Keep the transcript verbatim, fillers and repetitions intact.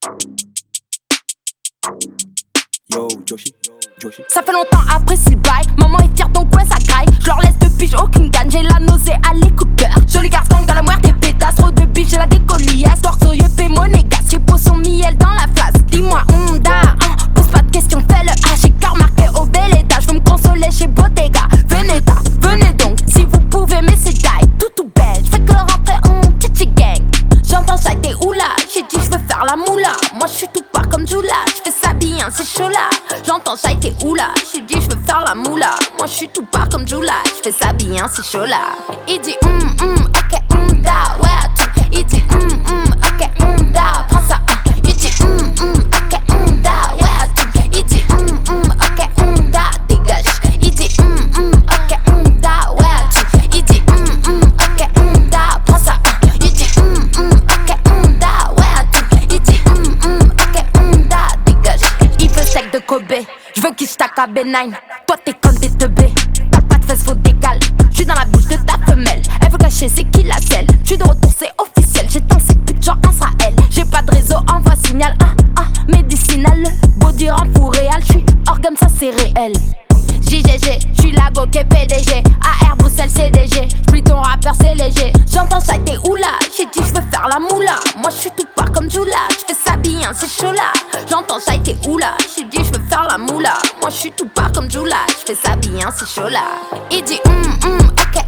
Yo, Joshi, Joshi. Ça fait longtemps après s'il bail. Maman est fière donc ouais ça graille. Je leur laisse de pige aucune gagne. J'ai la nausée à l'écouteur. Joli garçon dans la moire des pétasses. Trop de biche j'ai la décolliasse. Torso yeux monégas. J'ai pour son miel dans la face. Dis-moi Honda hein, pose pas de questions fais le H. J'ai car marqué au bel étage. Je veux me consoler chez Bottega. Venez ta, venez donc si vous pouvez mais c'est taille. Tout tout belle, j'fais que rentrer en tchi gang. J'entends ça t'es oula. J'ai dit j'veux faire la moula. Moi j'suis tout part comme Jula. J'fais ça bien c'est chaud là. J'entends ça t'es oula. J'ai dit j'veux faire la moula. Moi j'suis tout part comme Jula. J'fais ça bien c'est chaud là. Il dit hum hum ok hum da ouais attends. Il dit hum hum ok hum da prends ça. Il dit hum hum ok hum da ouais attends. Il dit hum hum ok hum da dégage. Il dit hum hum ok hum da ouais attends. Il dit hum hum ok hum da prends ça. Il dit hum hum ok hum da ouais attends. Il dit hum hum ok hum da dégage. Il veut sec de Kobe. J'veux qu'il stack à B neuf. Toi t'es comme des teubés. T'as pas de fesses faut décale. J'suis dans la bouche de ta femelle. Elle veut cacher c'est qui la selle. J'suis de retour c'est officiel. J'ai tant cette pute genre Israël. J'ai pas de réseau envoie signal. Ah ah médicinal. Body rend pour réel. J'suis organe ça c'est réel. J G G, j'suis la go qui est P D G. A R Bruxelles C D G. J'plie ton rappeur c'est léger. J'entends ça t'es oula. J'ai dit j'veux faire la moula. Moi j'suis tout part comme Jula. J'fais ça bien c'est chaud là. J'entends ça t'es oula. J'ai dit j'veux faire la moula. Moi j'suis tout part comme Jula. J'fais ça bien c'est chaud là. Il dit hum hum ok